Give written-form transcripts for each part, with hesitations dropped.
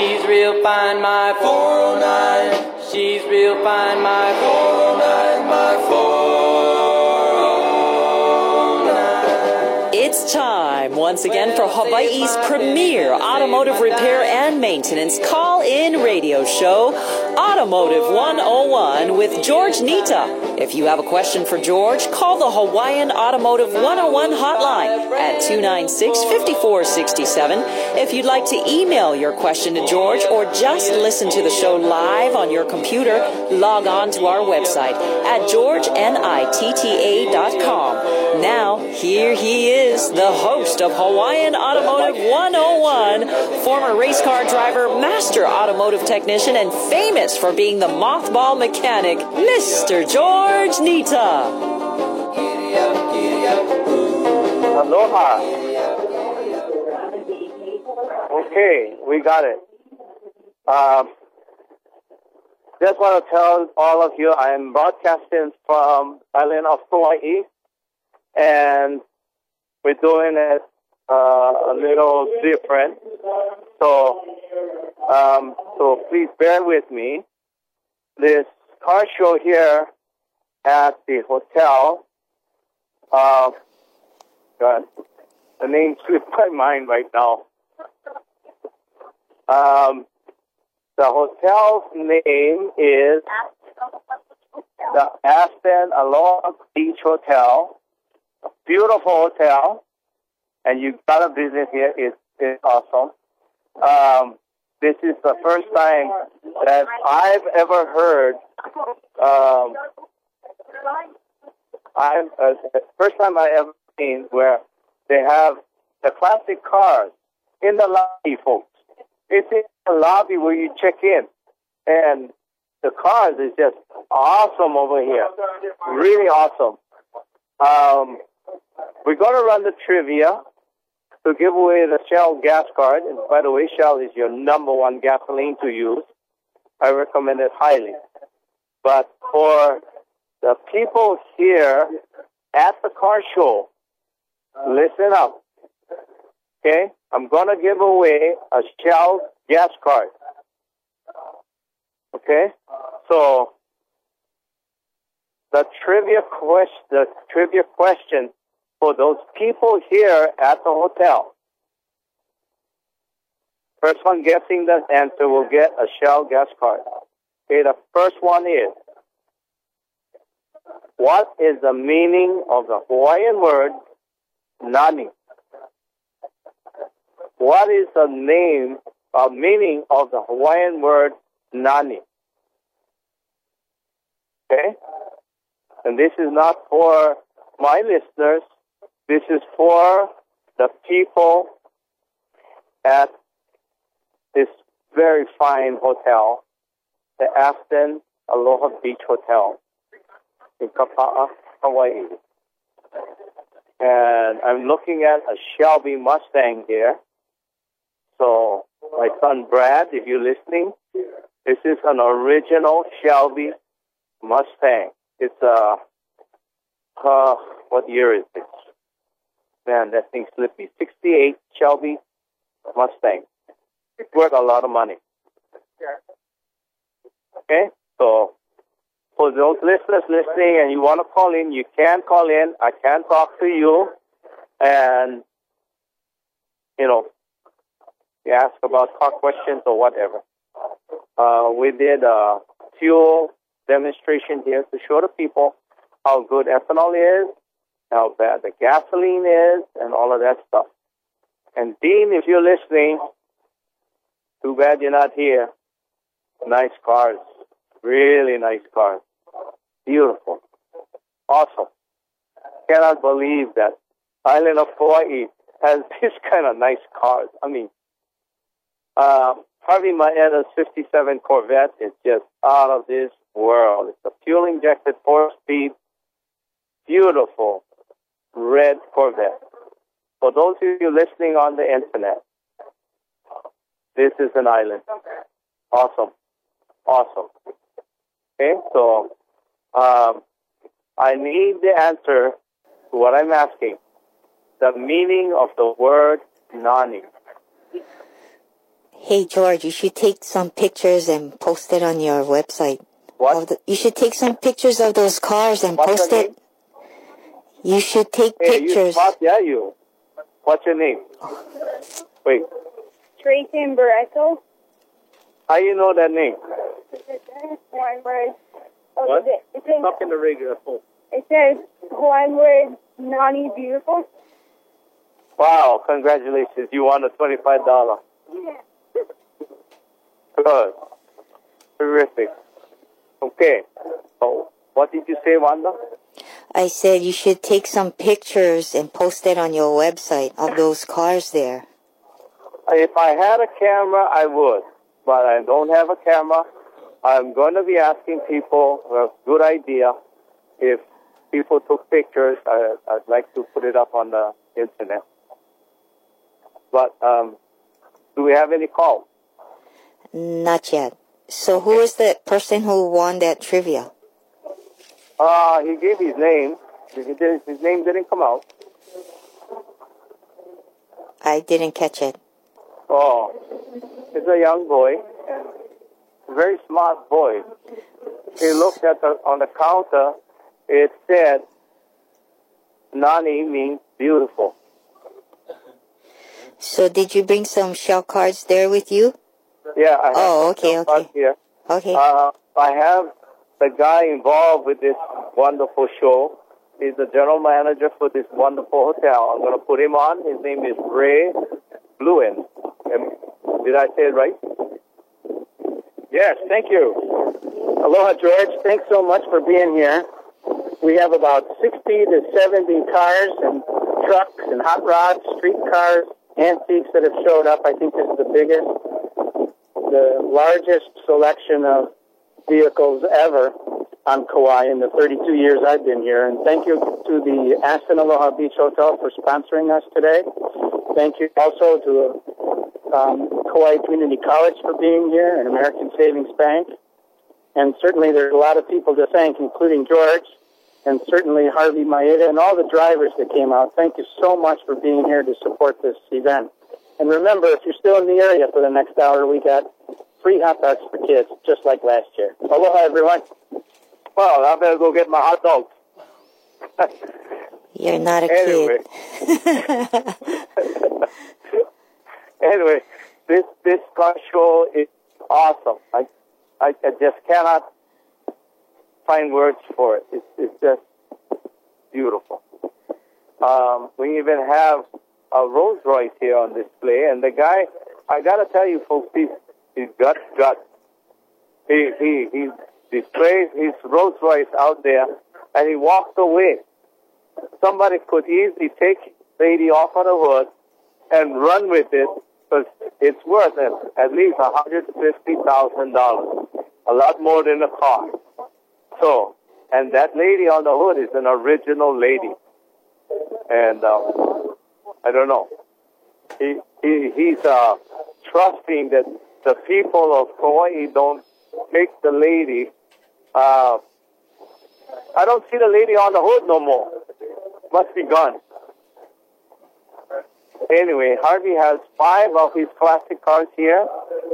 She's real fine, my 409. She's real fine, my 409, my 409. It's time once again for Hawaii's premier automotive repair and maintenance call-in radio show, Automotive 101 with George Nita. If you have a question for George, call the Hawaiian Automotive 101 hotline at 296-5467. If you'd like to email your question to George or just listen to the show live on your computer, log on to our website at georgenitta.com. Now, here he is, the host of Hawaiian Automotive 101, former race car driver, master automotive technician, and famous for being the mothball mechanic, Mr. George Nita. Aloha. Okay, we got it. Just want to tell all of you I am broadcasting from island of Hawaii, and we're doing it a little different. So please bear with me. This car show here at the hotel, God, the name slipped my mind right now. The hotel's name is the Aspen Aloha Beach Hotel. A beautiful hotel, and you got a visit here. It's awesome. This is the first time that I've ever heard. First time I ever seen where they have the classic cars in the lobby, folks. It's in the lobby where you check in, and the cars is just awesome over here. Really awesome. We're going to run the trivia to give away the Shell gas card. And by the way, Shell is your number one gasoline to use. I recommend it highly. But for the people here at the car show, listen up. Okay? I'm going to give away a Shell gas card. Okay? So, the trivia question for those people here at the hotel. First one guessing the answer will get a Shell gas card. Okay, the first one is, what is the meaning of the Hawaiian word nani? What is the meaning of the Hawaiian word nani? Okay? And this is not for my listeners. This is for the people at this very fine hotel, the Aspen Aloha Beach Hotel in Kapa'a, Hawaii. And I'm looking at a Shelby Mustang here. So, my son Brad, if you're listening, this is an original Shelby Mustang. It's what year is it? Man, that thing slipped me. 68 Shelby Mustang. It's worth a lot of money. Okay? So, for those listeners listening and you want to call in, you can call in. I can talk to you. And, you ask about car questions or whatever. We did a fuel demonstration here to show the people how good ethanol is, how bad the gasoline is, and all of that stuff. And Dean, if you're listening, too bad you're not here. Nice cars. Really nice cars. Beautiful. Awesome. Cannot believe that island of Hawaii has this kind of nice cars. I mean, Harvey Maeda's 57 Corvette is just out of this world. It's a fuel-injected 4-speed, beautiful red Corvette. For those of you listening on the internet, this is an island. Awesome. Awesome. Okay, so I need the answer to what I'm asking. The meaning of the word nani. Hey, George, you should take some pictures and post it on your website. What? You should take some pictures of those cars and What's post your it. You should take Hey, you pictures. smart, yeah, you. What's your name? Wait, Tracy Barreto. how you know that name? One word. Oh, What? It says, Talk in the radio phone. it says one word, Nani Beautiful. Wow, congratulations. You won a $25. Yeah. Good. Terrific. Okay. So, what did you say, Wanda? I said you should take some pictures and post it on your website of those cars there. If I had a camera, I would. But I don't have a camera. I'm going to be asking people, a good idea, if people took pictures, I'd like to put it up on the internet. But do we have any calls? Not yet. So who is the person who won that trivia? He gave his name. His name didn't come out. I didn't catch it. Oh, it's a young boy, very smart boy. He looked at on the counter. It said, "Nani" means beautiful. So did you bring some shell cards there with you? Yeah. I have Oh, okay, some cards okay. Here. Okay. I have the guy involved with this wonderful show. He's the general manager for this wonderful hotel. I'm going to put him on. His name is Ray Lewin. Did I say it right? Yes, thank you. Aloha, George. Thanks so much for being here. We have about 60 to 70 cars and trucks and hot rods, street cars, antiques that have showed up. I think this is the biggest, the largest selection of vehicles ever on Kauai in the 32 years I've been here. And thank you to the Aston Aloha Beach Hotel for sponsoring us today. Thank you also to Kauai Community College for being here and American Savings Bank. And certainly there's a lot of people to thank, including George, and certainly Harvey Maeda and all the drivers that came out. Thank you so much for being here to support this event. And remember, if you're still in the area for the next hour, we got free hot dogs for kids, just like last year. Aloha, everyone. Well, I better go get my hot dogs. You're not a Anyway. kid. Anyway, this car show is awesome. I just cannot find words for it. It's just beautiful. We even have a Rolls Royce here on display, and the guy, I gotta tell you folks, he's gut. He displays his Rolls Royce out there, and he walks away. Somebody could easily take lady off of the hood and run with it, because it's worth at least $150,000, a lot more than a car. So, and that lady on the hood is an original lady, and I don't know. He's trusting that the people of Kauai don't take the lady. I don't see the lady on the hood no more. Must be gone. Anyway, Harvey has 5 of his classic cars here,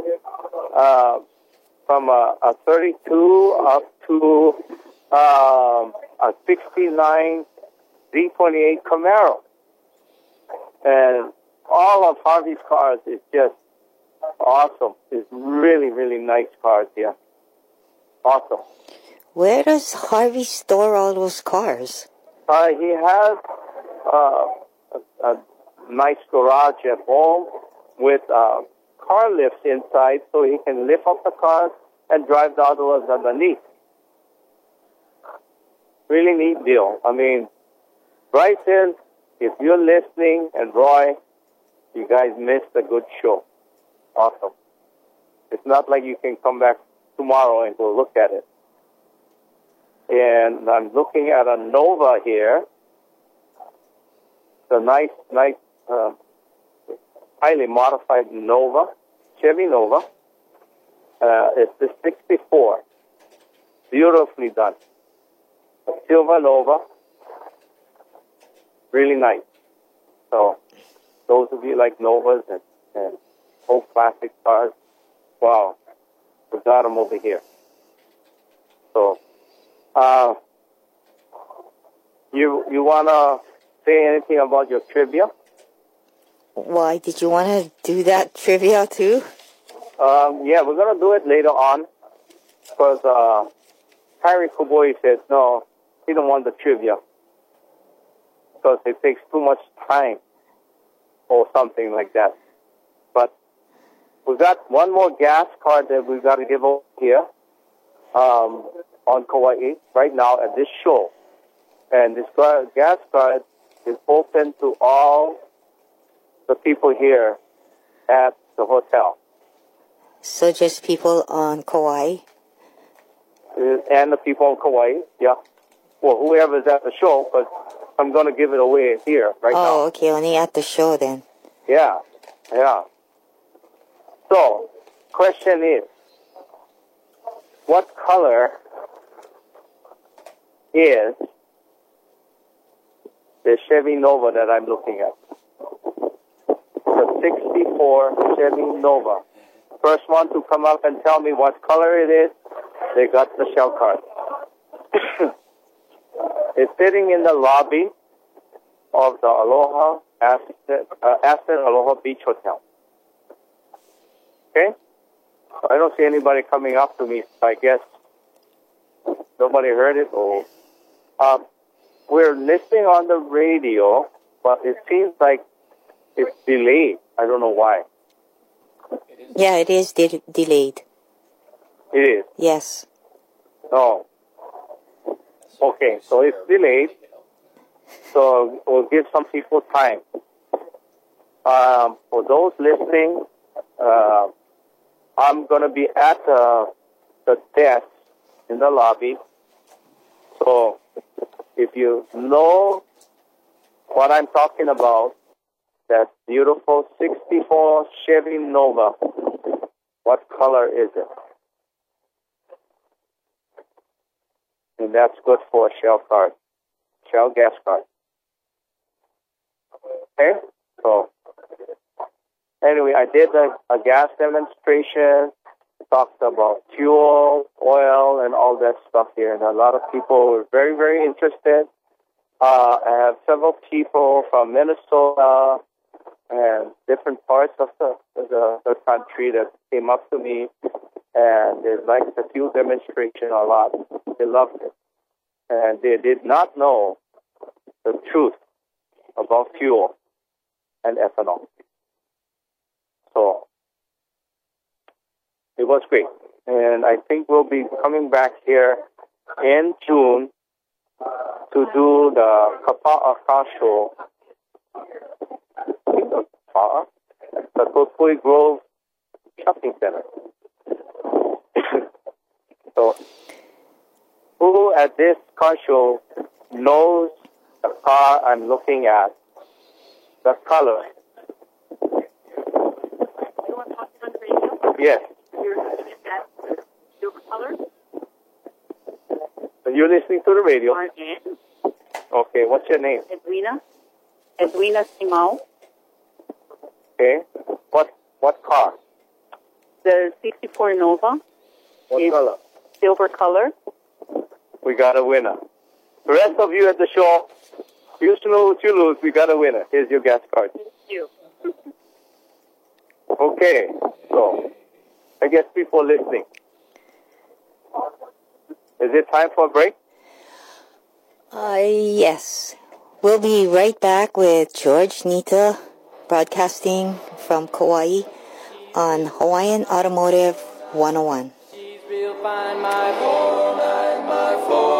from a 32 up to a 69 Z28 Camaro. And all of Harvey's cars is just awesome. It's really, really nice cars here. Awesome. Where does Harvey store all those cars? He has a nice garage at home with car lifts inside, so he can lift up the cars and drive the other ones underneath. Really neat deal. I mean, Bryson, if you're listening, and Roy, you guys missed a good show. Awesome. It's not like you can come back tomorrow and go look at it. And I'm looking at a Nova here. It's a nice, highly modified Nova, Chevy Nova. It's the 64. Beautifully done. A silver Nova. Really nice. So, those of you like Novas and old classic cars. Wow, we got them over here. So, you wanna say anything about your trivia? Why did you want to do that trivia too? Yeah, we're gonna do it later on because Harry Kuboi said no, he don't want the trivia because it takes too much time or something like that. But we got one more gas card that we got to give over here on Kauai right now at this show, and this gas card is open to all the people here at the hotel. So just people on Kauai? And the people on Kauai, yeah. Well, whoever's at the show, but I'm going to give it away here right now. Oh, okay, only at the show then. Yeah, yeah. So, question is, what color is the Chevy Nova that I'm looking at? The 64 Chevy Nova. First one to come up and tell me what color it is, they got the shell card. It's sitting in the lobby of the Aloha Aspen Aloha Beach Hotel. Okay? I don't see anybody coming up to me, so I guess nobody heard it. Or we're listening on the radio, but it seems like it's delayed. I don't know why. Yeah, it is delayed. It is? Yes. Oh. Okay, so it's delayed. So we'll give some people time. For those listening, I'm going to be at the desk in the lobby. So if you know what I'm talking about, that beautiful 64 Chevy Nova, what color is it? And that's good for a Shell card, Shell gas card. Okay, so anyway, I did a gas demonstration, talked about fuel, oil, and all that stuff here, and a lot of people were very, very interested. I have several people from Minnesota and different parts of the country that came up to me, and they liked the fuel demonstration a lot. They loved it. And they did not know the truth about fuel and ethanol. So it was great. And I think we'll be coming back here in June to do the Kapa'a show. The Kotpui Grove Shopping Center. So, who at this car show knows the car I'm looking at, the color? Yes. You're listening to the radio. Okay, what's your name? Edwina Simao. Okay. What car? The 64 Nova. What color? Silver color. We got a winner. The rest of you at the show, you snooze, you lose. We got a winner. Here's your gas card. Thank you. Okay. So, I guess people listening. Is it time for a break? Yes. We'll be right back with George Nita broadcasting from Kauai on Hawaiian Automotive 101. She's real fine, my 409, my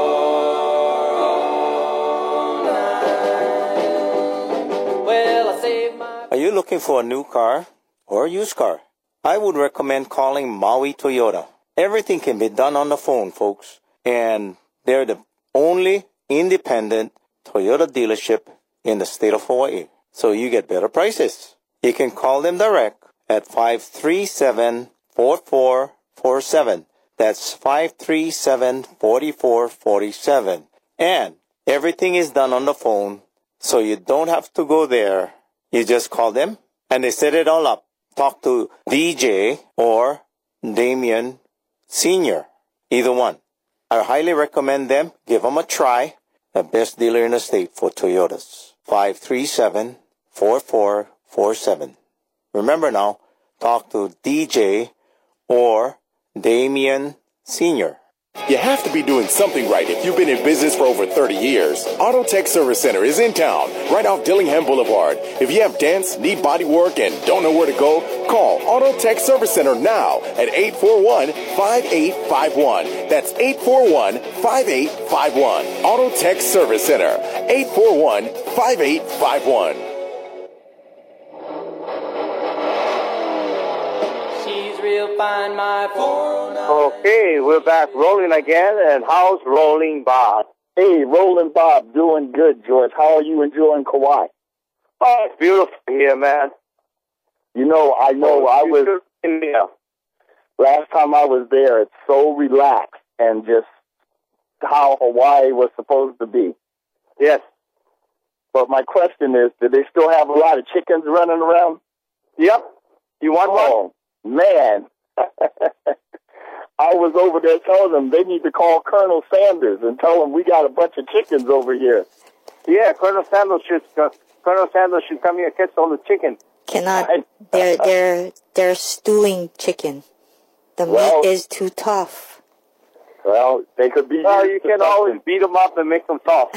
409. Well, I saved my... Are you looking for a new car or a used car? I would recommend calling Maui Toyota. Everything can be done on the phone, folks. And they're the only independent Toyota dealership in the state of Hawaii. So you get better prices. You can call them direct at 537-4447. That's 537-4447. And everything is done on the phone, so you don't have to go there. You just call them, and they set it all up. talk to DJ or Damien Sr. Either one. I highly recommend them. Give them a try. The best dealer in the state for Toyotas. 537-4447. Remember now, talk to DJ or Damien Sr. You have to be doing something right if you've been in business for over 30 years. Auto Tech Service Center is in town, right off Dillingham Boulevard. If you have dents, need body work, and don't know where to go, call Auto Tech Service Center now at 841-5851. That's 841-5851. Auto Tech Service Center, 841-5851. She's real fine, my 409. Okay, we're back rolling again, and how's Rolling Bob? Hey, Rolling Bob, doing good, George. How are you enjoying Kauai? Oh, it's beautiful here, man. I know I was, Yeah. last time I was there, it's so relaxed and just how Hawaii was supposed to be. Yes. But my question is, do they still have a lot of chickens running around? Yep. You want one? Oh, man. I was over there telling them they need to call Colonel Sanders and tell him we got a bunch of chickens over here. Yeah, Colonel Sanders should come here and catch all the chicken. Cannot. They're stewing chicken. The meat is too tough. Well, they could be. Well, you can always beat them up and make them soft.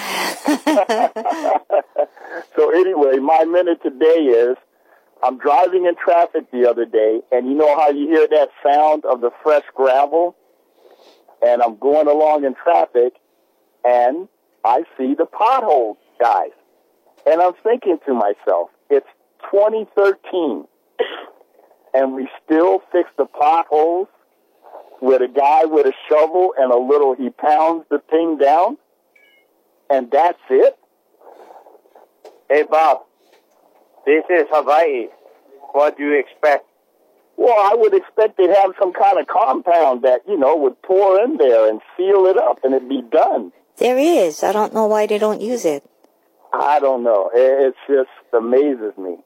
So anyway, my minute today is, I'm driving in traffic the other day, and you know how you hear that sound of the fresh gravel? And I'm going along in traffic, and I see the pothole guys. And I'm thinking to myself, it's 2013, and we still fix the potholes with a guy with a shovel and he pounds the thing down, and that's it? Hey, Bob, this is Hawaii. What do you expect? Well, I would expect they'd have some kind of compound that, would pour in there and seal it up, and it'd be done. There is. I don't know why they don't use it. I don't know. It just amazes me.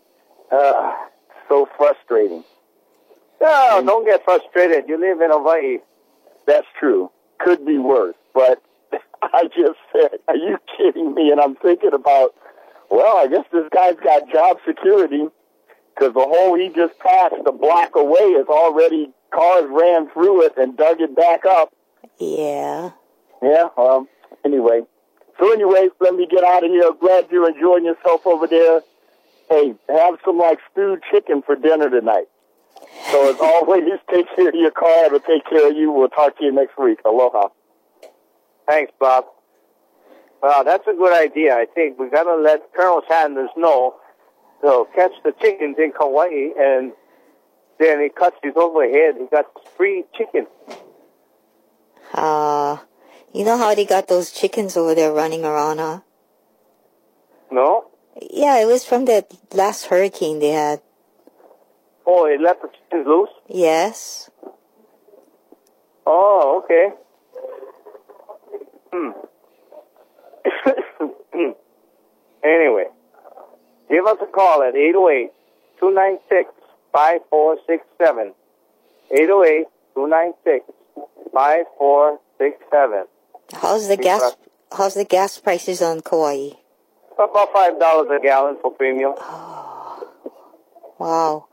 So frustrating. No, don't get frustrated. You live in Hawaii. That's true. Could be worse. But I just said, are you kidding me? And I'm thinking about, well, I guess this guy's got job security because the hole he just passed a block away is already, cars ran through it and dug it back up. Yeah. Yeah, anyway. So anyway, let me get out of here. Glad you're enjoying yourself over there. Hey, have some stewed chicken for dinner tonight. So as always, take care of your car. It'll take care of you. We'll talk to you next week. Aloha. Thanks, Bob. Well, that's a good idea. I think we got to let Colonel Sanders know to catch the chickens in Kauai, and then he cuts his overhead. He got free chicken. You know how they got those chickens over there running around, huh? No? Yeah, it was from that last hurricane they had. Oh, he let the chickens loose? Yes. Oh, okay. Anyway, give us a call at 808-296-5467. 808-296-5467. How's the gas prices on Kauai? About $5 a gallon for premium. Oh, wow.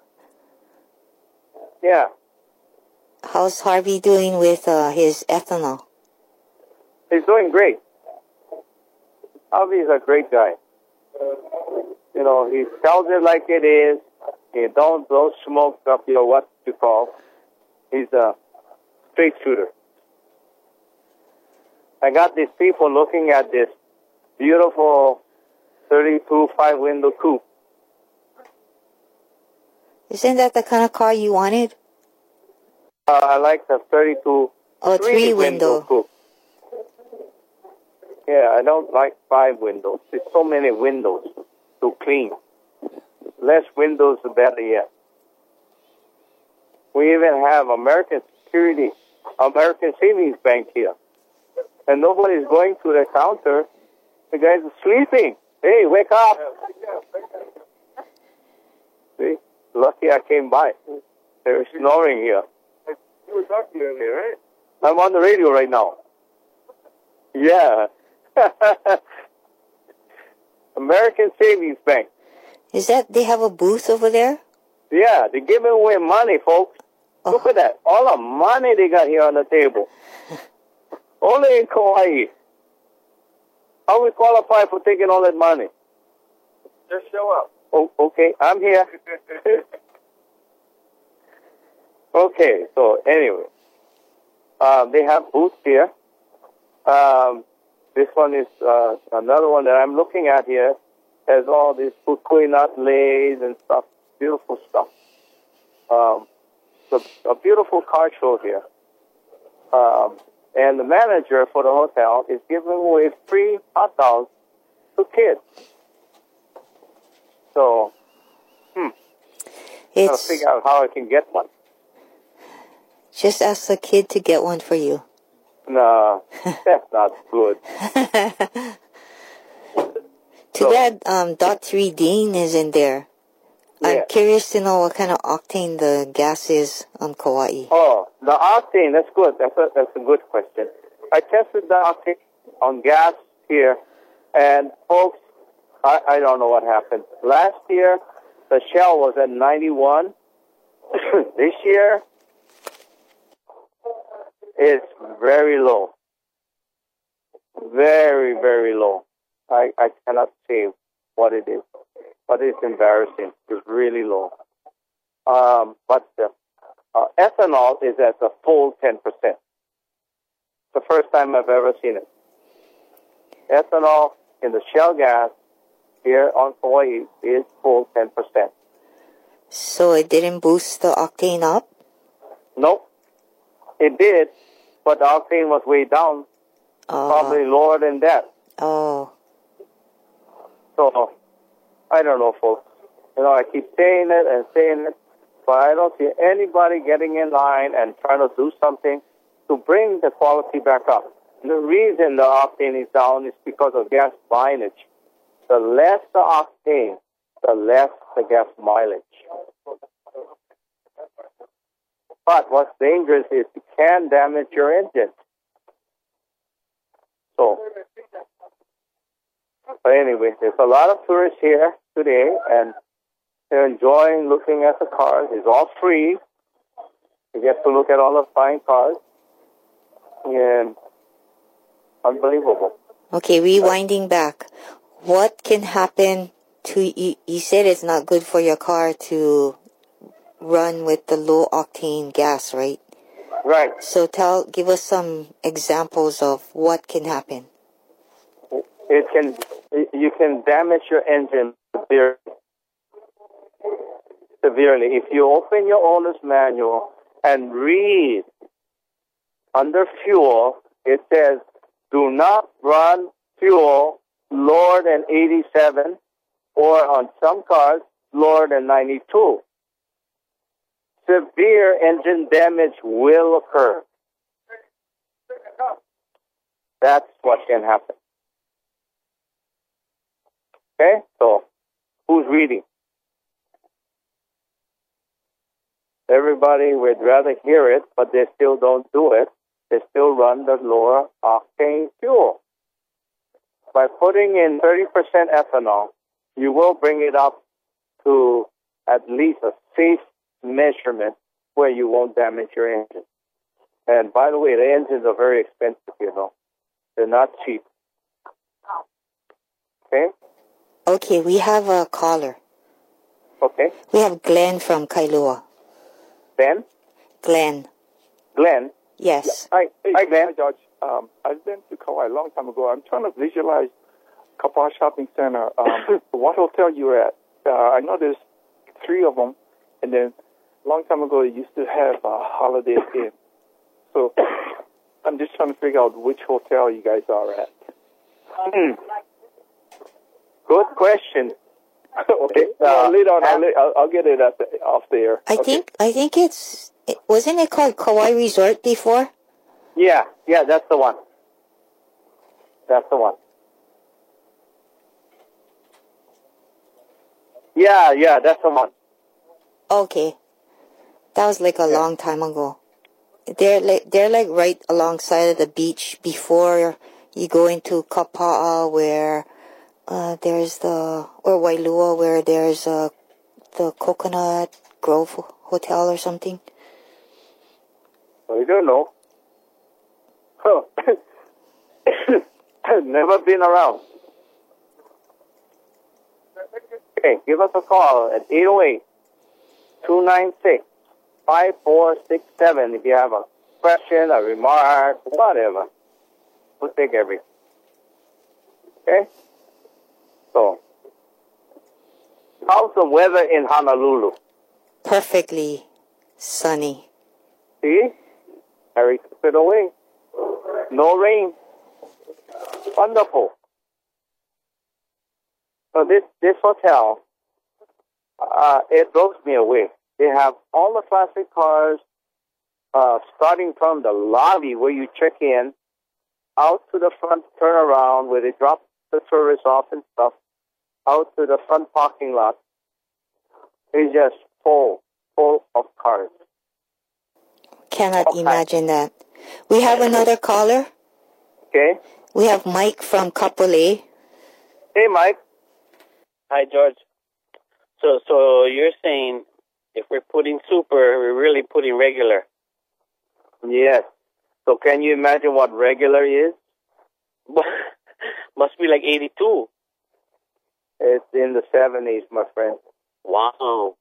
Yeah. How's Harvey doing with his ethanol? He's doing great. Harvey's a great guy. He tells it like it is. He don't blow smoke up what you call. He's a straight shooter. I got these people looking at this beautiful 32 5-window coupe. Isn't that the kind of car you wanted? I like the 32 3-window coupe. Yeah, I don't like 5 windows. There's so many windows to clean. Less windows, the better yet. We even have American Savings Bank here. And nobody's going to the counter. The guys are sleeping. Hey, wake up. See? Lucky I came by. They were snoring here. You were talking earlier, right? I'm on the radio right now. Yeah. American Savings Bank. Is that they have a booth over there? Yeah, they're giving away money, folks. Oh. Look at that. All the money they got here on the table. Only in Kauai. How we qualify for taking all that money? Just show up. Oh, okay, I'm here. Okay, so anyway. They have booths here. This one is another one that I'm looking at here. Has all these kukui nut lays and stuff. Beautiful stuff. It's a beautiful car show here. And the manager for the hotel is giving away free hot dogs to kids. So, I'll It's figure out how I can get one. just ask the kid to get one for you. No, that's not good. Too bad Dot 3 Dean isn't there. I'm Yeah. curious to know what kind of octane the gas is on Kauai. Oh, the octane, that's good. That's a good question. I tested the octane on gas here, and folks, I don't know what happened. Last year, the Shell was at 91. This year, it's very low. Very, very low. I cannot say what it is, but it's embarrassing. It's really low. But the ethanol is at the full 10%. It's the first time I've ever seen it. Ethanol in the Shell gas here on Hawaii is full 10%. So it didn't boost the octane up? Nope. It did, but the octane was way down, probably lower than that. Oh. So, I don't know, folks. You know, I keep saying it, but I don't see anybody getting in line and trying to do something to bring the quality back up. The reason the octane is down is because of gas mileage. The less the octane, the less the gas mileage. But what's dangerous is it can damage your engine. So, but anyway, there's a lot of tourists here today, and they're enjoying looking at the cars. It's all free. You get to look at all the fine cars. And unbelievable. Okay, rewinding back. What can happen to you? You said it's not good for your car to run with the low octane gas, right? Right. So give us some examples of what can happen. You can damage your engine severely. If you open your owner's manual and read under fuel, it says, do not run fuel lower than 87, or on some cars, lower than 92. Severe engine damage will occur. That's what can happen. Okay, so who's reading? Everybody would rather hear it, but they still don't do it. They still run the lower octane fuel. By putting in 30% ethanol, you will bring it up to at least a safe measurement where you won't damage your engine. And by the way, the engines are very expensive, you know. They're not cheap. Okay? Okay, we have a caller. Okay. We have Glenn from Kailua. Ben? Glenn. Glenn? Yes. Hi, Glenn. Hi, George. I've been to Kauai a long time ago. I'm trying to visualize Kapaa Shopping Center. What hotel you were at? I know there's 3 of them, and then a long time ago it used to have a Holiday Inn. So I'm just trying to figure out which hotel you guys are at. Good question. Okay. Later on, I'll get it off the air. I think wasn't it called Kauai Resort before? Yeah, that's the one. That's the one. Yeah, that's the one. Okay. That was like a long time ago. They're like right alongside of the beach before you go into Kapa'a, where there's or Wailua, where there's the Coconut Grove Hotel or something. I don't know. Huh. Never been around. Okay, give us a call at 808-296-5467 if you have a question, a remark, whatever. We'll take everything. Okay? So, how's the weather in Honolulu? Perfectly sunny. See? Harry took it away. No rain. Wonderful. So this hotel, it blows me away. They have all the classic cars, starting from the lobby where you check in, out to the front turnaround where they drop the tourists off and stuff, out to the front parking lot. It's just full of cars. Cannot imagine that. We have another caller. Okay. We have Mike from Kapolei. Hey, Mike. Hi, George. So you're saying if we're putting super, we're really putting regular? Yes. So can you imagine what regular is? Must be like 82. It's in the 70s, my friend. Wow.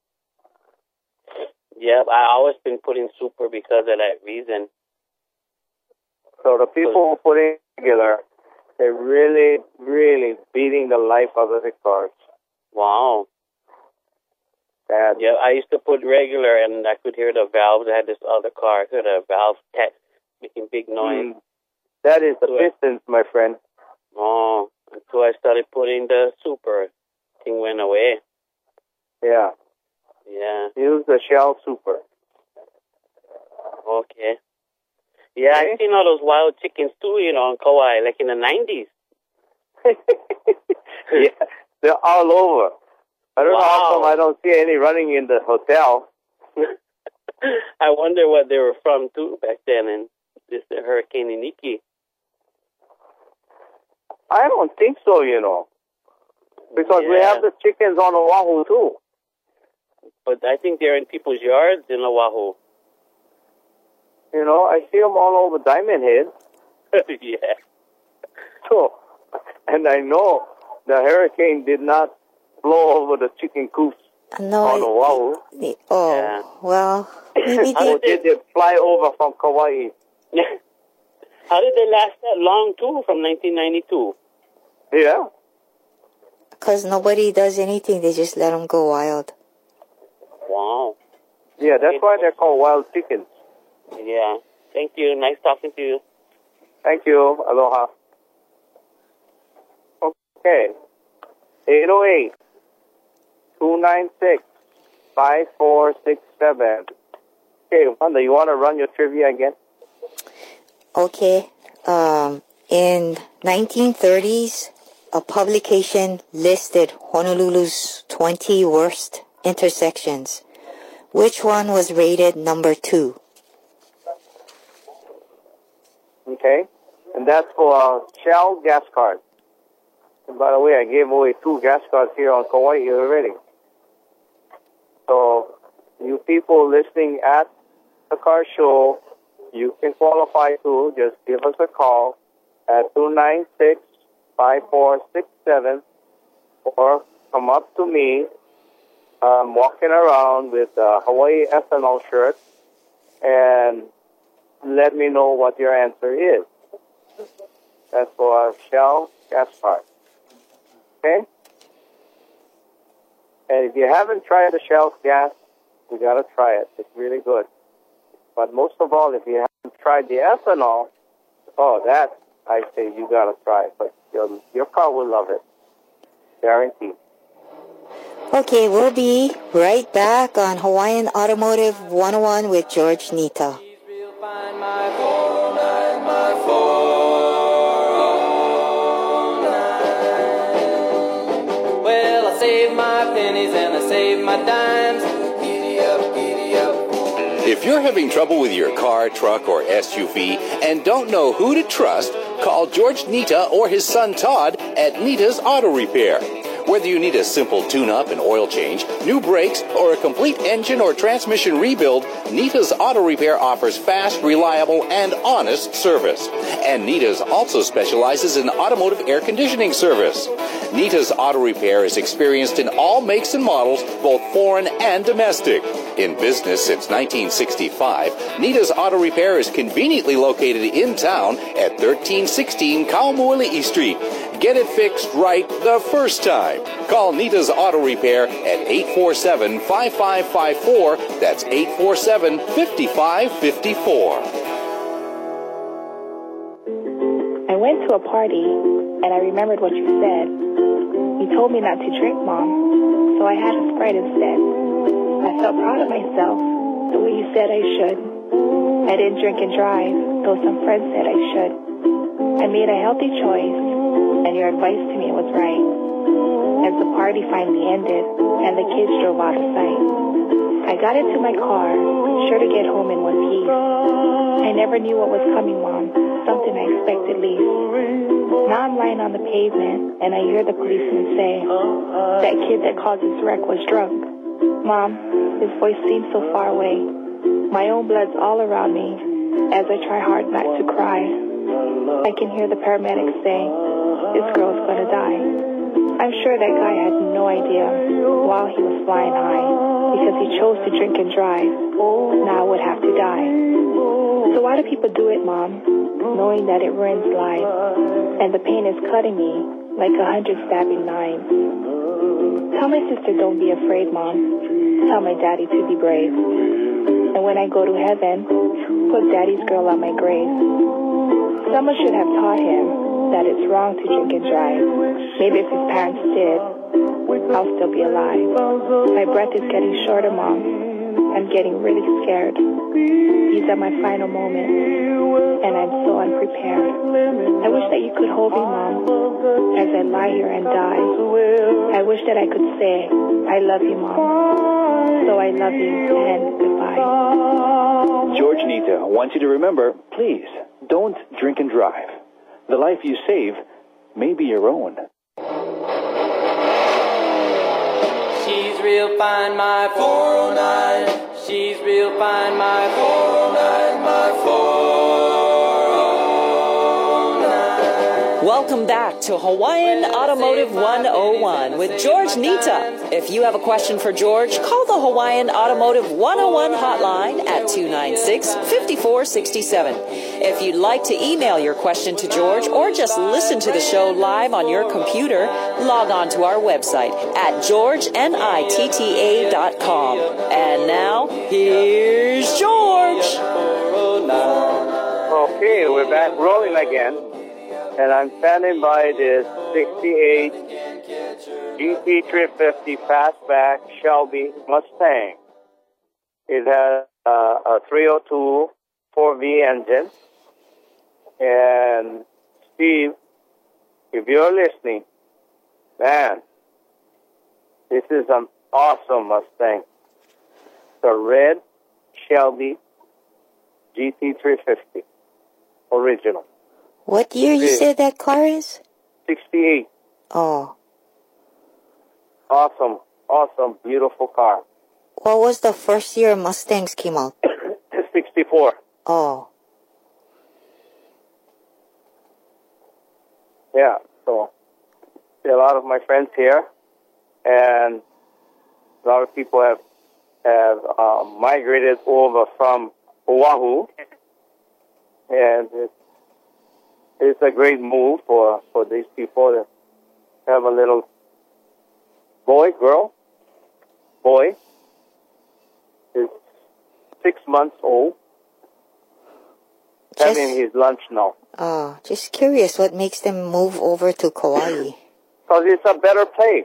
Yep, I always been putting super because of that reason. So the people who put in regular, they're really, really beating the life out of the cars. Wow. Bad. Yeah, I used to put regular and I could hear the valves. I had this other car. I heard a valve tech making big noise. That is the pistons, my friend. Oh, until I started putting the super. Thing went away. Yeah. Yeah. Use the Shell Super. Okay. Yeah, I've seen all those wild chickens too, on Kauai, like in the 90s. Yeah, they're all over. I don't know how come I don't see any running in the hotel. I wonder what they were from too back then, and this Hurricane Iniki. I don't think so, because we have the chickens on Oahu too. But I think they're in people's yards in Oahu. I see them all over Diamond Head. Yeah. So, and I know the hurricane did not blow over the chicken coops on Oahu. Well, maybe or did they fly over from Kauai? How did they last that long, too, from 1992? Yeah. Because nobody does anything. They just let them go wild. Wow. Yeah, that's why they're called wild chickens. Yeah. Thank you. Nice talking to you. Thank you. Aloha. Okay. 808-296-5467. Okay, Wanda, you want to run your trivia again? Okay. In 1930s, a publication listed Honolulu's 20 worst intersections. Which one was rated number 2? Okay. And that's for Shell gas card. And by the way, I gave away 2 gas cards here on Kauai already. So, you people listening at the car show, you can qualify too. Just give us a call at 296-5467 or come up to me. I'm walking around with a Hawaii ethanol shirt and let me know what your answer is. That's for a Shell gas card. Okay? And if you haven't tried the Shell gas, you got to try it. It's really good. But most of all, if you haven't tried the ethanol, that, I say you got to try it. But your car will love it. Guaranteed. Okay, we'll be right back on Hawaiian Automotive 101 with George Nita. Well, I saved my pennies and I saved my dimes. Giddy If you're having trouble with your car, truck, or SUV and don't know who to trust, call George Nita or his son Todd at Nita's Auto Repair. Whether you need a simple tune-up and oil change, new brakes, or a complete engine or transmission rebuild, Nita's Auto Repair offers fast, reliable, and honest service. And Nita's also specializes in automotive air conditioning service. Nita's Auto Repair is experienced in all makes and models, both foreign and domestic. In business since 1965, Nita's Auto Repair is conveniently located in town at 1316 Kaumoili'i Street. Get it fixed right the first time. Call Nita's Auto Repair at 847-5554. That's 847-5554. I went to a party, and I remembered what you said. You told me not to drink, Mom, so I had a Sprite instead. I felt proud of myself, the way you said I should. I didn't drink and drive, though some friends said I should. I made a healthy choice, and your advice to me was right. As the party finally ended, and the kids drove out of sight, I got into my car, sure to get home in one piece. I never knew what was coming, Mom, something I expected least. Now I'm lying on the pavement, and I hear the policeman say, that kid that caused this wreck was drunk. Mom, his voice seems so far away. My own blood's all around me as I try hard not to cry. I can hear the paramedics saying, this girl's gonna die. I'm sure that guy had no idea while he was flying high because he chose to drink and drive. Now would have to die. So why do people do it, Mom, knowing that it ruins lives and the pain is cutting me like 100 stabbing knives? Tell my sister don't be afraid, Mom. Tell my daddy to be brave. And when I go to heaven, put Daddy's girl on my grave. Someone should have taught him that it's wrong to drink and drive. Maybe if his parents did, I'll still be alive. My breath is getting shorter, Mom. I'm getting really scared. These are my final moments, and I'm so unprepared. I wish that you could hold me, Mom, as I lie here and die. I wish that I could say, I love you, Mom. So I love you, and goodbye. George Nita wants you to remember, please, don't drink and drive. The life you save may be your own. She's real fine, my 409. She's real fine, my 409, my 409. Welcome back to Hawaiian Automotive 101 with George Nita. If you have a question for George, call the Hawaiian Automotive 101 hotline at 296-5467. If you'd like to email your question to George or just listen to the show live on your computer, log on to our website at georgenitta.com. And now, here's George. Okay, we're back rolling again. And I'm standing by this 68 GT350 Fastback Shelby Mustang. It has a 302 4V engine. And Steve, if you're listening, man, this is an awesome Mustang. The red Shelby GT350 original. What year you said that car is? 68. Oh. Awesome, beautiful car. What was the first year Mustangs came out? 64. Oh. Yeah, so there are a lot of my friends here, and a lot of people have migrated over from Oahu, and it's a great move for these people to have a little boy is 6 months old, having his lunch now. Oh, just curious what makes them move over to Kauai. Because it's a better place.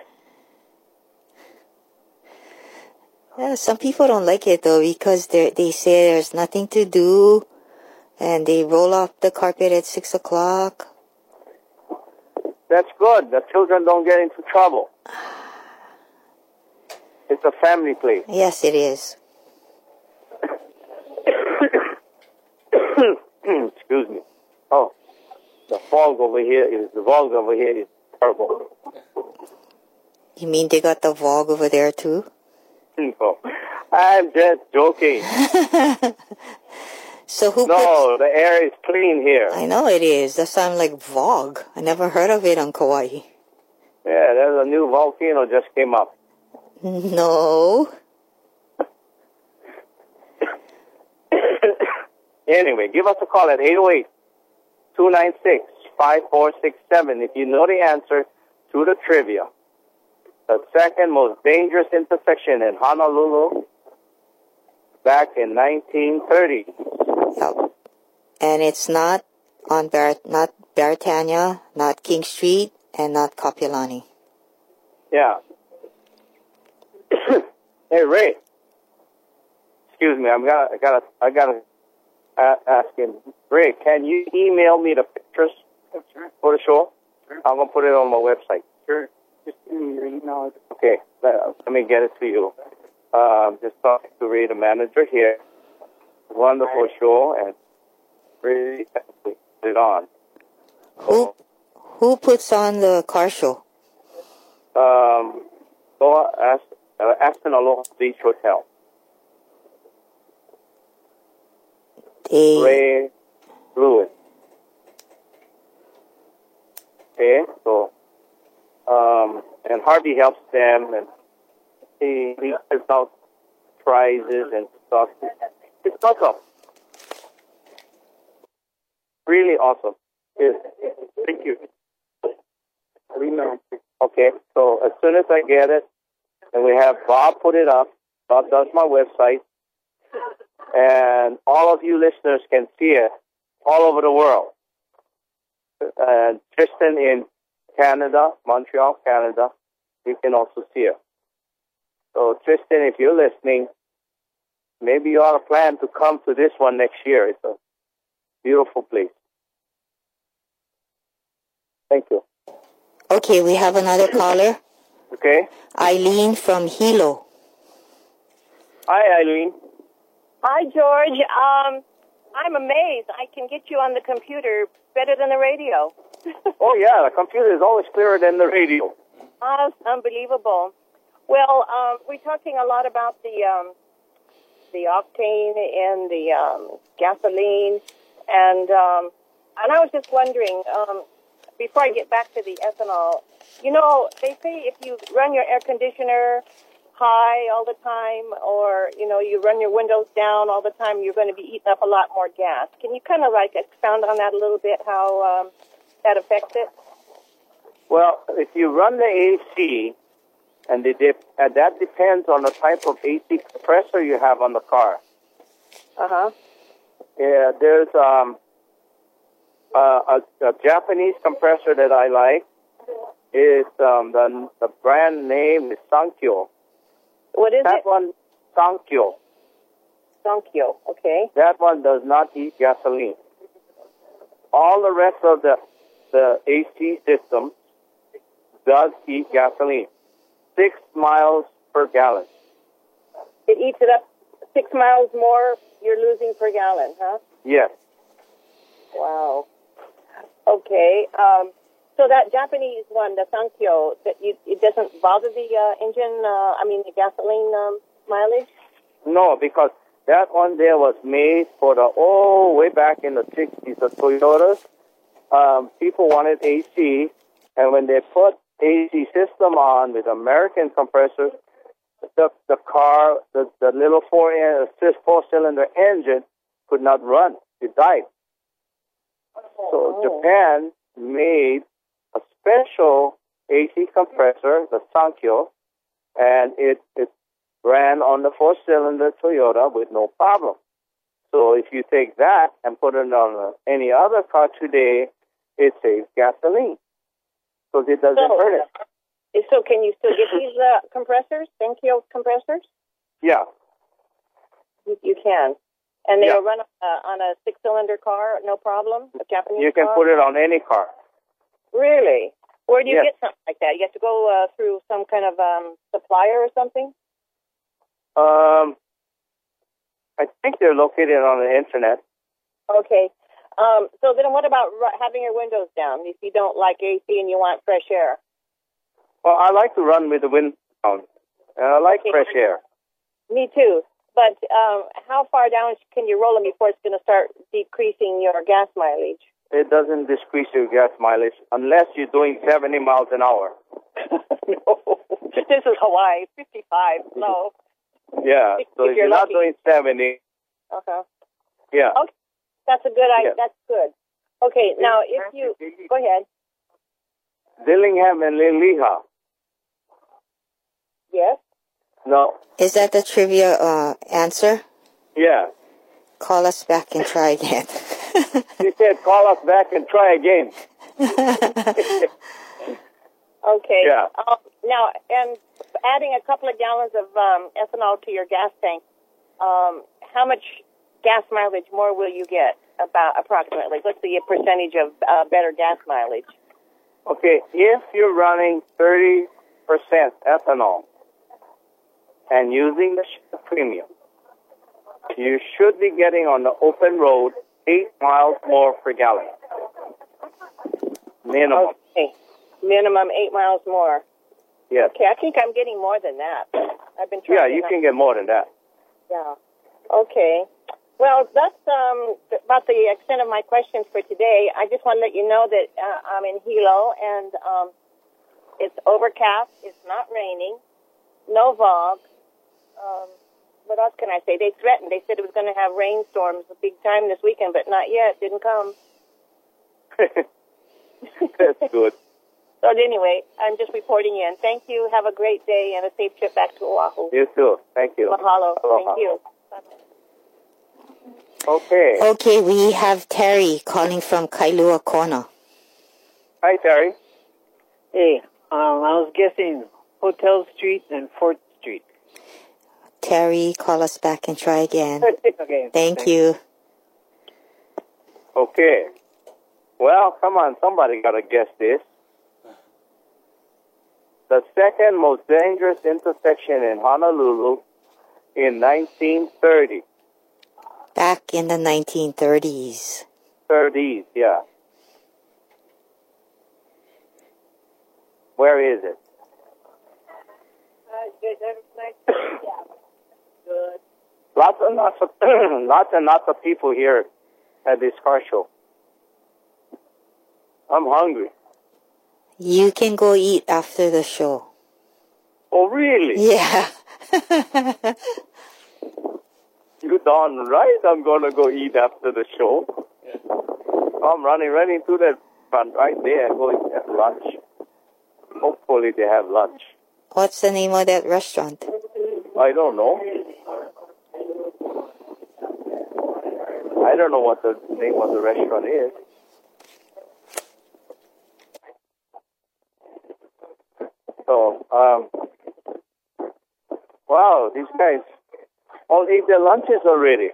Yeah, some people don't like it though because they say there's nothing to do and they roll off the carpet at 6 o'clock. That's good. The children don't get into trouble. It's a family place. Yes, it is. Excuse me. Oh, the fog over here is terrible. You mean they got the Vogue over there too? No, I'm just joking. So who? No, the air is clean here. I know it is. That sounds like Vogue. I never heard of it on Kauai. Yeah, there's a new volcano just came up. No. Anyway, give us a call at 808-296-5467 if you know the answer to the trivia. The second most dangerous intersection in Honolulu back in 1930. Yep. And it's not on not Baratania, not King Street, and not Kapiolani. Yeah. Hey, Ray. Excuse me, I gotta ask him. Ray, can you email me the pictures for the show? Sure. I'm gonna put it on my website. Sure. Just give me your email. Okay, let me get it to you. Just talking to Ray, the manager here. Wonderful show, and really put it on. Who puts on the car show? Go ask Aston Aloha Beach Hotel. Ray Lewis. Okay, so and Harvey helps them, and he gives out prizes and stuff. It's awesome. Really awesome. Yes. Thank you. Okay, so as soon as I get it, and we have Bob put it up. Bob does my website. And all of you listeners can see it all over the world. Tristan in Canada, Montreal, Canada, you can also see it. So Tristan, if you're listening, maybe you ought to plan to come to this one next year. It's a beautiful place. Thank you. Okay, we have another caller. Okay. Eileen from Hilo. Hi, Eileen. Hi, George. I'm amazed. I can get you on the computer better than the radio. Oh, yeah, the computer is always clearer than the radio. That's unbelievable. Well, we're talking a lot about the octane and the gasoline, and I was just wondering, before I get back to the ethanol, you know, they say if you run your air conditioner high all the time, or, you know, you run your windows down all the time, you're going to be eating up a lot more gas. Can you kind of like expound on that a little bit, how that affects it? Well, if you run the AC, and that depends on the type of AC compressor you have on the car. Uh-huh. Yeah, there's a Japanese compressor that I like. It's the brand name is Sankyo. What is that one? Sankyo. Sankyo, okay. That one does not eat gasoline. All the rest of the AC system does eat gasoline. 6 miles per gallon. It eats it up 6 miles more you're losing per gallon, huh? Yes. Wow. Okay. So that Japanese one, the Sankyo, it doesn't bother the engine, the gasoline mileage? No, because that one there was made for way back in the 60s, the Toyotas. People wanted AC, and when they put AC system on with American compressors, the car, the little four-cylinder engine could not run. It died. So Japan made a special AC compressor, the Sankyo, and it ran on the four-cylinder Toyota with no problem. So if you take that and put it on any other car today, it saves gasoline because it doesn't hurt it. So can you still get these compressors, Sankyo compressors? Yeah. You can. And they'll run on a six-cylinder car, no problem? A Japanese You can car? put it on any car. Really? Where do you get something like that? You have to go through some kind of supplier or something? I think they're located on the internet. Okay. So then what about having your windows down if you don't like AC and you want fresh air? Well, I like to run with the windows down, and I like fresh air. Me too. But how far down can you roll them before it's going to start decreasing your gas mileage? It doesn't decrease your gas mileage unless you're doing 70 miles an hour. No. This is Hawaii, 55. No. Yeah, so if you're not doing 70. Okay. Yeah. Okay. That's a good idea. Yeah. That's good. Okay, now if you... Go ahead. Dillingham and Liliha. Yes? No. Is that the trivia answer? Yeah. Call us back and try again. She said, call us back and try again. Okay. Yeah. Now, and adding a couple of gallons of ethanol to your gas tank, how much gas mileage more will you get, about approximately? What's the percentage of better gas mileage? Okay, if you're running 30% ethanol and using the Shell Premium, you should be getting on the open road 8 miles more per gallon. Minimum. Okay. Minimum 8 miles more. Yes. Okay, I think I'm getting more than that. I've been trying. Yeah, you can get more than that. Yeah. Okay. Well, that's about the extent of my questions for today. I just want to let you know that I'm in Hilo, and it's overcast. It's not raining. No fog. What else can I say? They threatened. They said it was going to have rainstorms a big time this weekend, but not yet. Didn't come. That's good. So anyway, I'm just reporting in. Thank you. Have a great day and a safe trip back to Oahu. You too. Thank you. Mahalo. Aloha. Thank you. Okay. Okay, we have Terry calling from Kailua Kona. Hi, Terry. Hey, I was guessing Hotel Street and 4th Street. Terry, call us back and try again. Okay. Thank you. Okay. Well, come on. Somebody got to guess this. The second most dangerous intersection in Honolulu in 1930. Back in the 1930s. 30s, yeah. Where is it? Good. Lots and lots of people here at this car show. I'm hungry. You can go eat after the show. Oh, really? Yeah. You darn right I'm going to go eat after the show. I'm running right into that front right there and going to have lunch. Hopefully they have lunch. What's the name of that restaurant? I don't know. I don't know what the name of the restaurant is. So, wow, these guys all ate their lunches already.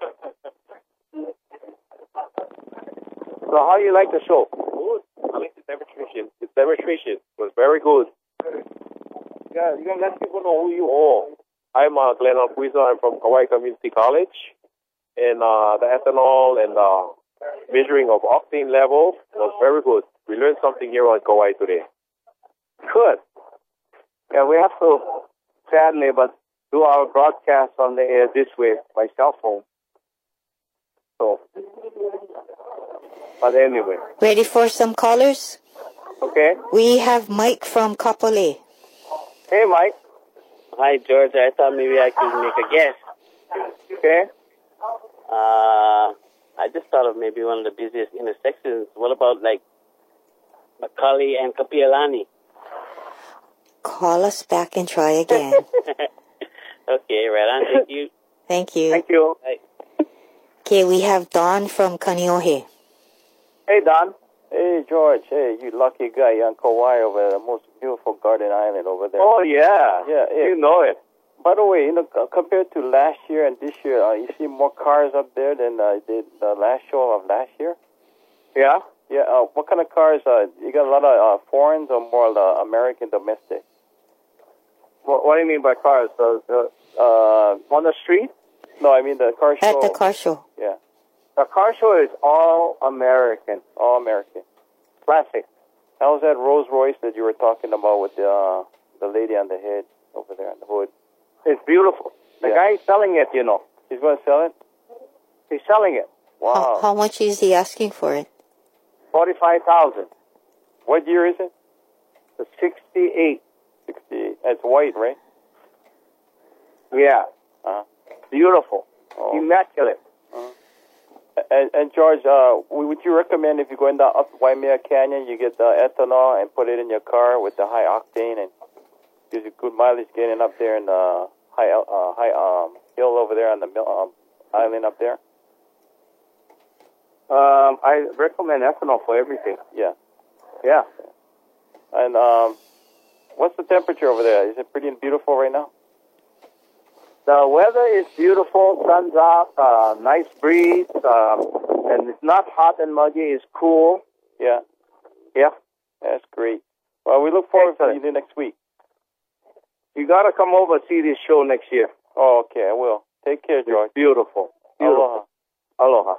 So how you like the show? Good. I like the demonstration. The demonstration was very good. Yeah, you can let people know who you are. I'm Glenn Alpuizo. I'm from Kauai Community College. And the ethanol and measuring of octane level was very good. We learned something here on Kauai today. Good. Yeah, we have to, sadly, but do our broadcast on the air this way by cell phone. So, but anyway. Ready for some callers? Okay. We have Mike from Kapolei. Hey, Mike. Hi, George. I thought maybe I could make a guess. Okay. I just thought of maybe one of the busiest intersections. What about, like, Makali and Kapiolani? Call us back and try again. Okay, right on. Thank you. Thank you. Thank you. Bye. Okay, we have Don from Kaneohe. Hey, Don. Hey, George. Hey, you lucky guy. You're on Kauai over there, the most beautiful garden island over there. Oh, yeah. Yeah, you know it. By the way, compared to last year and this year, you see more cars up there than did the last show of last year? Yeah? Yeah, what kind of cars? You got a lot of foreigns or more American domestic? What do you mean by cars? On the street? No, I mean the car show. At the car show. Yeah. The car show is all American. All American. Classic. How's that Rolls Royce that you were talking about with the lady on the head over there on the hood? It's beautiful. The guy is selling it, you know. He's going to sell it? He's selling it. Wow. How much is he asking for it? 45,000. What year is it? The 68. 68. It's white, right? Yeah. Uh-huh. Beautiful. Immaculate. And George, would you recommend if you go in the up Waimea Canyon, you get the ethanol and put it in your car with the high octane and gives you good mileage getting up there in the high hill over there on the island up there? I recommend ethanol for everything. Yeah. Yeah. And what's the temperature over there? Is it pretty and beautiful right now? The weather is beautiful, sun's out, nice breeze, and it's not hot and muggy, it's cool. Yeah. Yeah. That's great. Well, we look forward to you next week. You got to come over and see this show next year. Oh, okay, I will. Take care, George. It's beautiful. Beautiful. Aloha.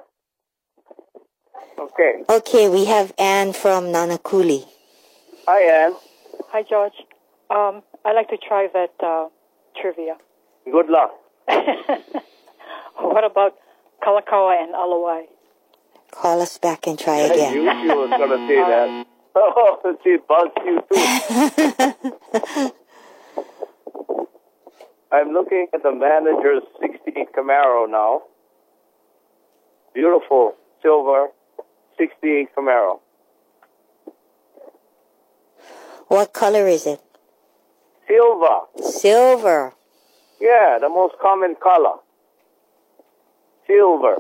Okay. Okay, we have Anne from Nanakuli. Hi, Anne. Hi, George. I'd like to try that trivia. Good luck. What about Kalakaua and Alawai? Call us back and try again. You was going to say that. Oh, she buzzed you too. I'm looking at the manager's 68 Camaro now. Beautiful silver 68 Camaro. What color is it? Silver. Silver. Yeah, the most common color. Silver.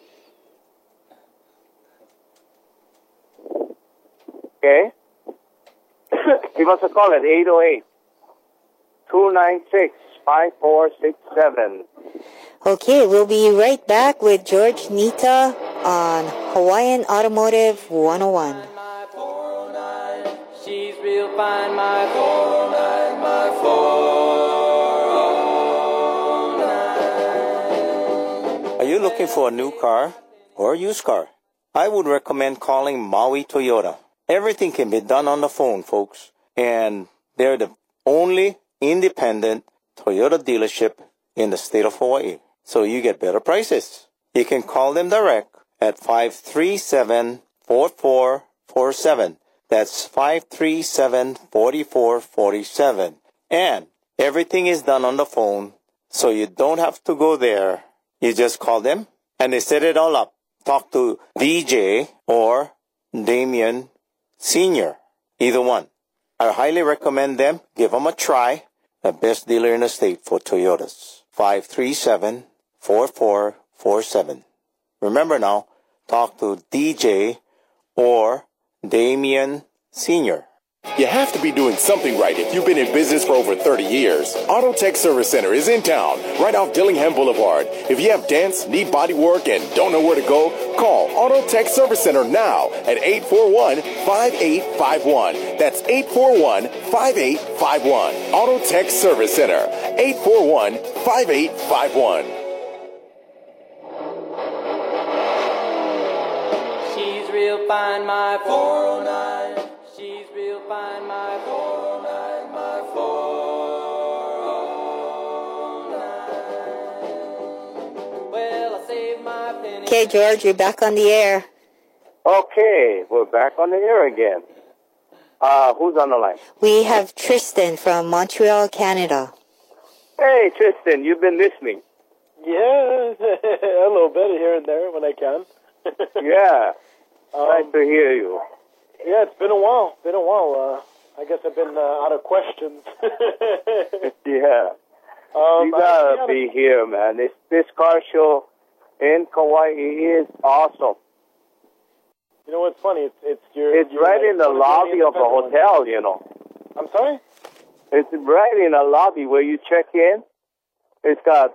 Okay? Give us a call at 808-296-5467. Okay, we'll be right back with George Nita on Hawaiian Automotive 101. She's real fine, my 409, my 409. Are you looking for a new car or a used car? I would recommend calling Maui Toyota. Everything can be done on the phone, folks. And they're the only independent Toyota dealership in the state of Hawaii. So you get better prices. You can call them direct at 537-4447. That's 537-4447. And everything is done on the phone, so you don't have to go there. You just call them, and they set it all up. Talk to DJ or Damien Sr., either one. I highly recommend them. Give them a try. The best dealer in the state for Toyotas. 537-4447. Remember now, talk to DJ or Damien Sr. You have to be doing something right if you've been in business for over 30 years. Auto Tech Service Center is in town, right off Dillingham Boulevard. If you have dents, need body work, and don't know where to go, call Auto Tech Service Center now at 841-5851. That's 841-5851. Auto Tech Service Center, 841-5851. She's real fine, my 409. She's real fine, my 409, my 409. Well, I saved my penny. Okay, George, you're back on the air. Okay, we're back on the air again. Who's on the line? We have Tristan from Montreal, Canada. Hey, Tristan, you've been listening. Yeah, a little bit here and there when I can. Yeah, nice to hear you. Yeah, it's been a while. I guess I've been out of questions. Yeah. You gotta be here, man. This car show in Kauai is awesome. You know what's funny? It's right in the lobby of the hotel, you know. I'm sorry? It's right in the lobby where you check in. It's got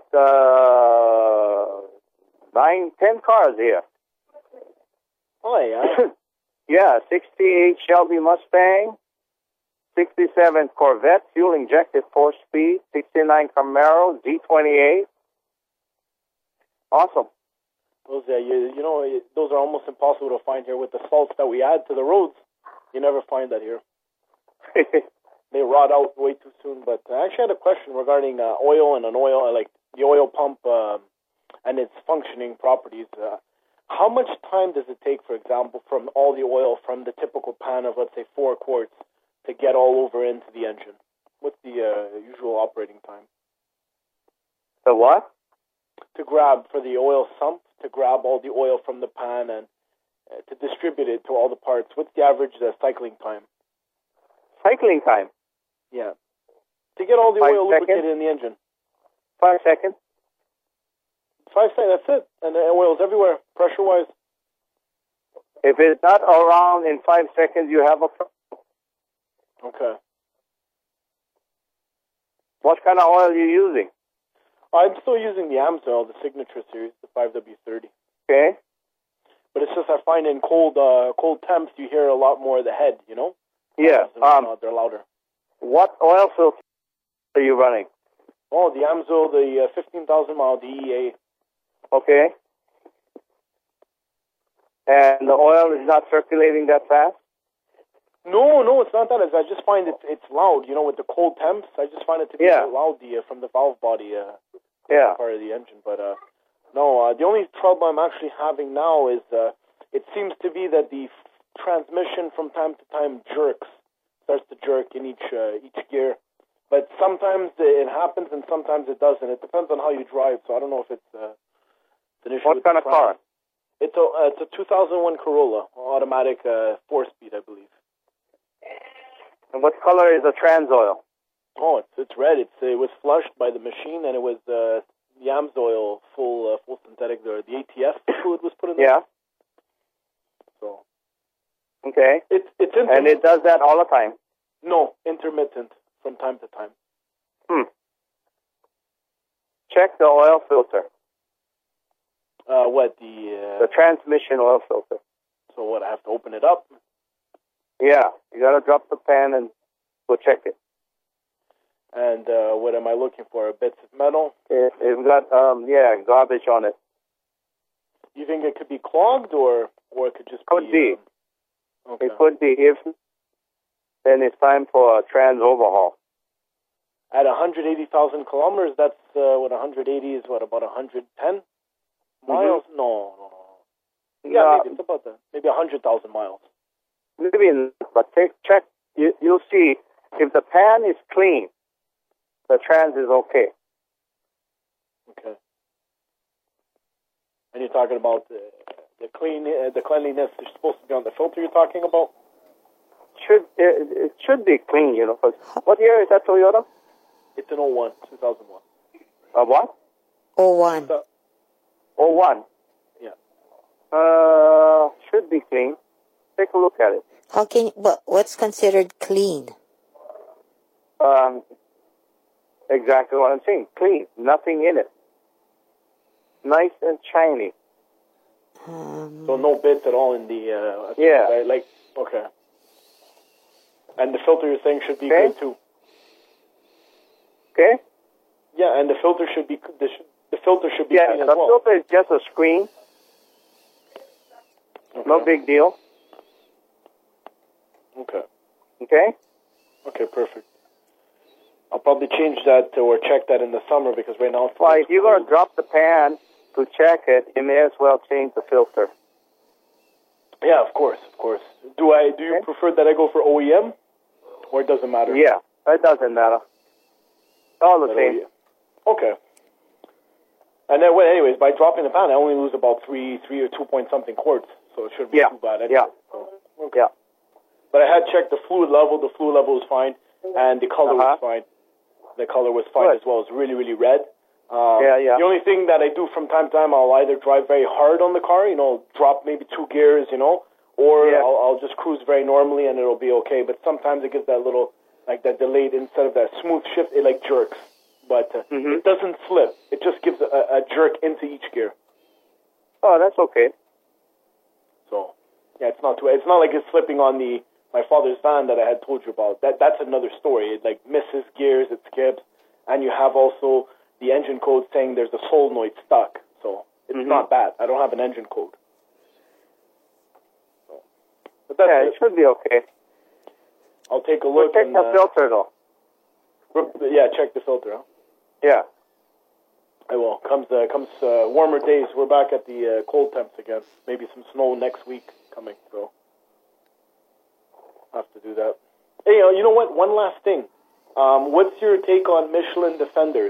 10 cars here. Oh, yeah. Yeah, 68 Shelby Mustang, 67 Corvette, fuel-injected 4-speed, 69 Camaro, Z28, Awesome. Those, those are almost impossible to find here with the salts that we add to the roads. You never find that here. They rot out way too soon. But I actually had a question regarding oil and like the oil pump and its functioning properties. How much time does it take, for example, from all the oil from the typical pan of, let's say, 4 quarts to get all over into the engine? What's the usual operating time? The what? To grab for the oil sump, to grab all the oil from the pan and to distribute it to all the parts. What's the average cycling time? Cycling time? Yeah. To get all the oil lubricated in the engine. 5 seconds. 5 seconds, that's it. And the oil's everywhere, pressure-wise. If it's not around in 5 seconds, you have a problem. Okay. What kind of oil are you using? I'm still using the AMSOIL, the Signature Series, the 5W30. Okay. But it's just I find in cold temps you hear a lot more of the head, you know? Yeah. They're louder. What oil filter are you running? Oh, the AMSOIL, the 15,000 mile DEA. Okay. And the oil is not circulating that fast? No, it's not that. I just find it's loud, you know, with the cold temps. I just find it to be a bit loud from the valve body part of the engine. But no, the only trouble I'm actually having now is it seems to be that the transmission from time to time starts to jerk in each gear. But sometimes it happens and sometimes it doesn't. It depends on how you drive. So I don't know if it's an issue. What kind of car? It's a 2001 Corolla, automatic 4-speed, I believe. And what color is the trans oil? Oh, it's red. It was flushed by the machine, and it was the AMSOIL full synthetic. The ATF fluid was put in there. Yeah. So. Okay. It's and it does that all the time? No, intermittent from time to time. Check the oil filter. What the transmission oil filter? So what? I have to open it up. Yeah, you gotta drop the pan and go check it. And what am I looking for? Bits of metal? It's got garbage on it. You think it could be clogged, or it could just be? Okay. It could be. If then it's time for a trans overhaul. At 180,000 kilometers, that's 180 is about 110 miles? No. Yeah, maybe it's about that. Maybe 100,000 miles. Maybe, but check. You'll see if the pan is clean, the trans is okay. Okay. And you're talking about the cleanliness is supposed to be on the filter. You're talking about? It should be clean, you know. What year is that Toyota? It's an 2001. A what? 01. 01. Yeah. Should be clean. Take a look at it. What's considered clean? Exactly what I'm saying. Clean. Nothing in it. Nice and shiny. So no bits at all in the... yeah. Right? Okay. And the filter you're saying should be good too. Okay. Yeah, and the filter should be clean as well. The filter is just a screen. Okay. No big deal. Okay. Okay? Okay, perfect. I'll probably change that or check that in the summer because right now... Well, if you're going to drop the pan to check it, you may as well change the filter. Yeah, of course. Do you prefer that I go for OEM or it doesn't matter? Yeah, it doesn't matter. All the same. Okay. And then, anyways, by dropping the pan, I only lose about 3 or 2 point something quarts, so it shouldn't be too bad. Yeah. Okay. Yeah. But I had checked the fluid level. The fluid level was fine, and the color was fine. The color was fine as well. It's really, really red. The only thing that I do from time to time, I'll either drive very hard on the car, drop maybe 2 gears, or I'll just cruise very normally and it'll be okay. But sometimes it gets that little, that delayed, instead of that smooth shift, it jerks. But it doesn't slip. It just gives a jerk into each gear. Oh, that's okay. So, yeah, it's not like it's slipping on my father's van that I had told you about. That's another story. It misses gears, it skips, and you have also the engine code saying there's a solenoid stuck. So it's not bad. I don't have an engine code. So, but that's it should be okay. I'll take a look. Check the filter, though. Yeah, check the filter, huh? Yeah. I will. Comes warmer days. We're back at the cold temps again. Maybe some snow next week coming, so I'll have to do that. Hey, you know what? One last thing. What's your take on Michelin Defenders?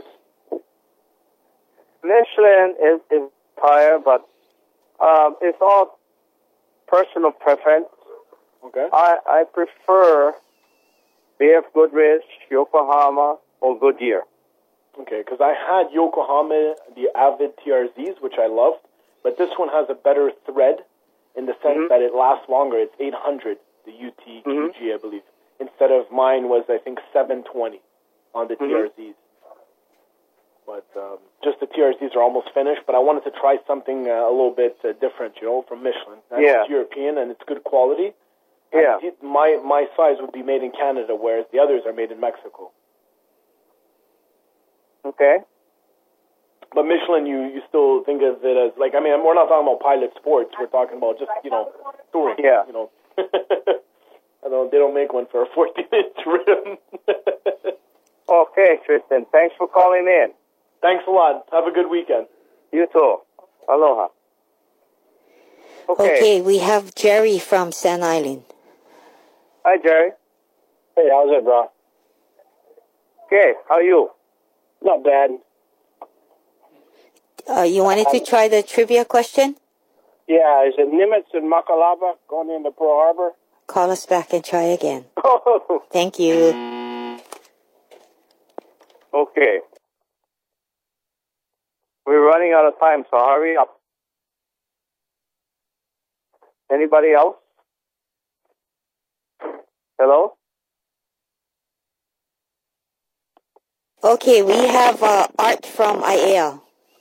Michelin is tire, but it's all personal preference. Okay. I prefer BF Goodrich, Yokohama, or Goodyear. Okay, because I had Yokohama, the Avid TRZs, which I loved, but this one has a better thread in the sense that it lasts longer. It's 800, the UT QG, I believe, instead of mine was, I think, 720 on the TRZs. But just the TRZs are almost finished, but I wanted to try something a little bit different, from Michelin. It's European and it's good quality. Yeah. My size would be made in Canada, whereas the others are made in Mexico. Okay. But Michelin, you still think of it as, we're not talking about pilot sports. We're talking about just, touring. Yeah. I don't, they don't make one for a 40-inch rim. Okay, Tristan. Thanks for calling in. Thanks a lot. Have a good weekend. You too. Aloha. Okay, we have Jerry from Sand Island. Hi, Jerry. Hey, how's it, bro? Okay, how are you? Not bad. You wanted to try the trivia question? Yeah, is it Nimitz and Makalava going into Pearl Harbor? Call us back and try again. Thank you. Okay. We're running out of time, so hurry up. Anybody else? Hello? Okay, we have Art from IAL.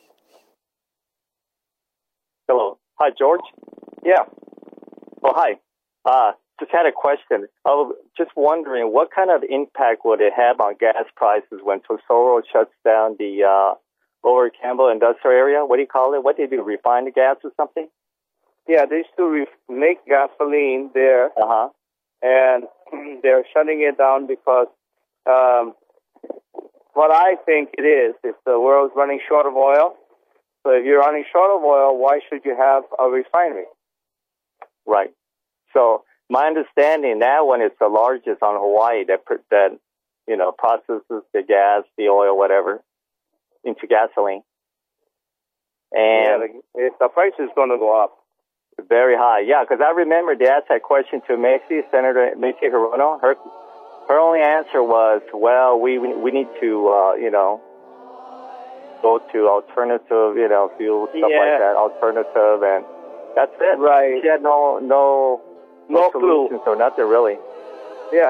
Hello. Hi, George? Yeah. Oh, hi. Just had a question. I was just wondering, what kind of impact would it have on gas prices when Tesoro shuts down the Lower Campbell industrial area? What do you call it? What do they do, refine the gas or something? Yeah, they still make gasoline there. Uh-huh. And they're shutting it down because what I think it is the world's running short of oil. So if you're running short of oil, why should you have a refinery? Right. So my understanding, that one is the largest on Hawaii that processes the gas, the oil, whatever, into gasoline. And the price is going to go up. Very high, yeah, because I remember they asked that question to Senator Macy Hirono. Her only answer was, well, we need to, go to alternative, fuel, stuff like that, alternative, and that's it. Right. She had no solutions or nothing really. Yeah.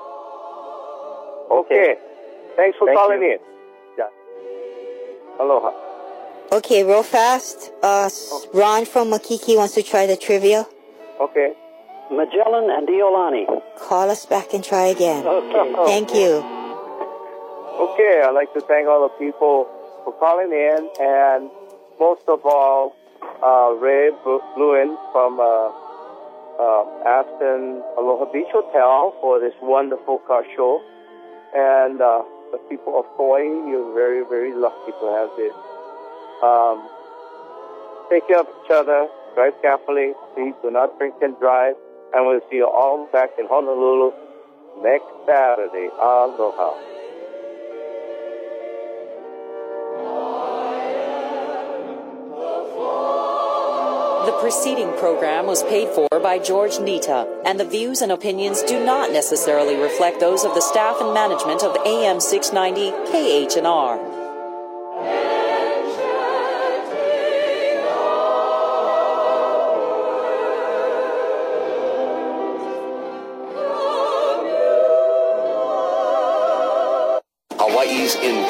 Okay. Thanks for calling in. Yeah. Aloha. Okay, real fast. Ron from Makiki wants to try the trivia. Okay. Magellan and Iolani. Call us back and try again. Okay. Thank you. Okay, I'd like to thank all the people for calling in, and most of all, Ray Lewin from Aston Aloha Beach Hotel for this wonderful car show. And the people of Hawaii, you're very, very lucky to have this. Take care of each other, drive carefully, please do not drink and drive, and we'll see you all back in Honolulu next Saturday. Aloha. The preceding program was paid for by George Nita, and the views and opinions do not necessarily reflect those of the staff and management of AM 690 KHNR. Hawaii's in